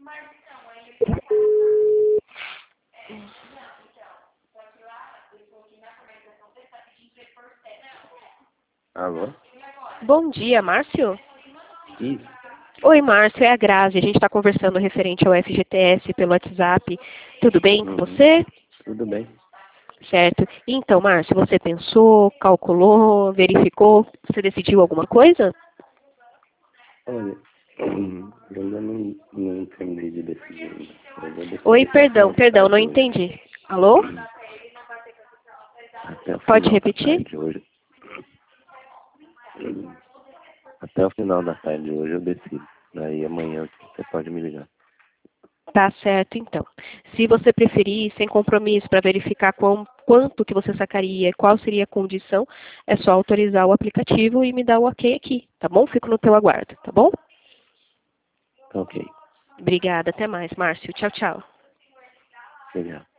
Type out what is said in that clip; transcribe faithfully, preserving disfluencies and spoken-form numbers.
Alô? Bom dia, Márcio? Isso. Oi, Márcio, é a Grazi. A gente está conversando referente ao F G T S pelo WhatsApp. Tudo bem com Uhum. você? Tudo bem. Certo. Então, Márcio, você pensou, calculou, verificou? Você decidiu alguma coisa? Olha, hum, eu ainda não, não terminei de decidir ainda. Eu vou decidir Oi, até o perdão, final da perdão, não tarde hoje. entendi. Alô? Até o Pode final da repetir? tarde hoje. Hum, Até o final da tarde hoje eu decido. Daí amanhã você pode me ligar. Tá certo, então. Se você preferir, sem compromisso, para verificar quão, quanto que você sacaria, qual seria a condição, é só autorizar o aplicativo e me dar o ok aqui, tá bom? Fico no teu aguardo, tá bom? Ok. Obrigada, até mais, Márcio. Tchau, tchau. Obrigado.